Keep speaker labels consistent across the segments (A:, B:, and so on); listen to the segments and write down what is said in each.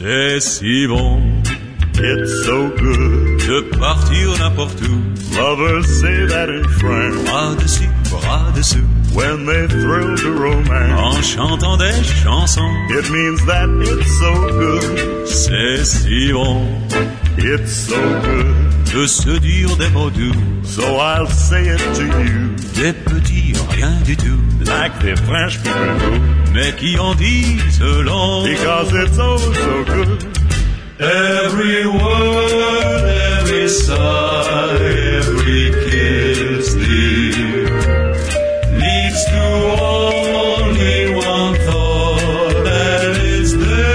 A: C'est si bon,
B: it's so good
A: de partir n'importe où.
B: Lovers say that in France,
A: bras dessus, bras dessous,
B: when they thrill to romance,
A: en chantant des chansons.
B: It means that it's so good,
A: c'est si bon,
B: it's so good
A: de se dire des mots doux.
B: So I'll say it to you,
A: des petits rien du tout,
B: like the French people do,
A: mais qui en disent long,
B: because it's oh so good.
A: Every word, every sigh, every kiss, dear, leads to only one thought, and it's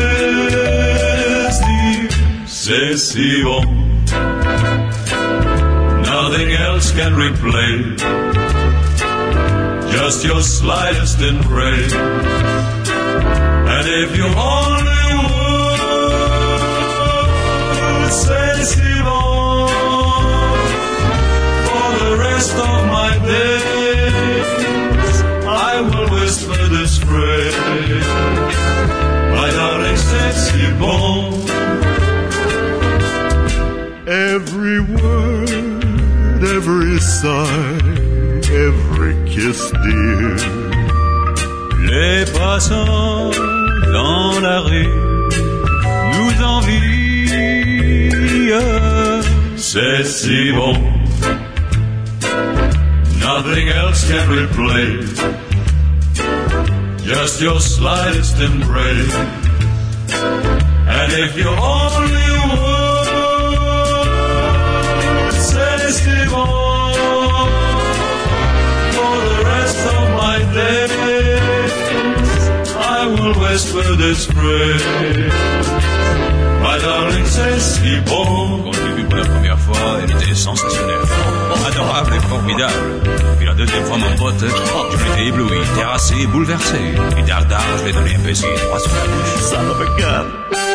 A: this, dear. C'est si bon, nothing else can replace just your slightest embrace. And if you only would say si bon for the rest of my days, I will whisper this phrase, my darling, c'est si bon.
B: Every word, every sigh, every kiss, dear.
A: Les passants dans la rue nous envient, c'est si bon. Nothing else can replace just your slightest embrace. And if you only would say si bon for the rest of my days, I will whisper this phrase, my darling, c'est si bon. Quand je l'ai vu pour la première fois, elle était sensationnelle, adorable et formidable. Puis la deuxième fois, mon pote, je m'étais ébloui, terrassé, bouleversé. Et dardard, je l'ai donné un baiser droit sur la bouche.
B: Son of a gun.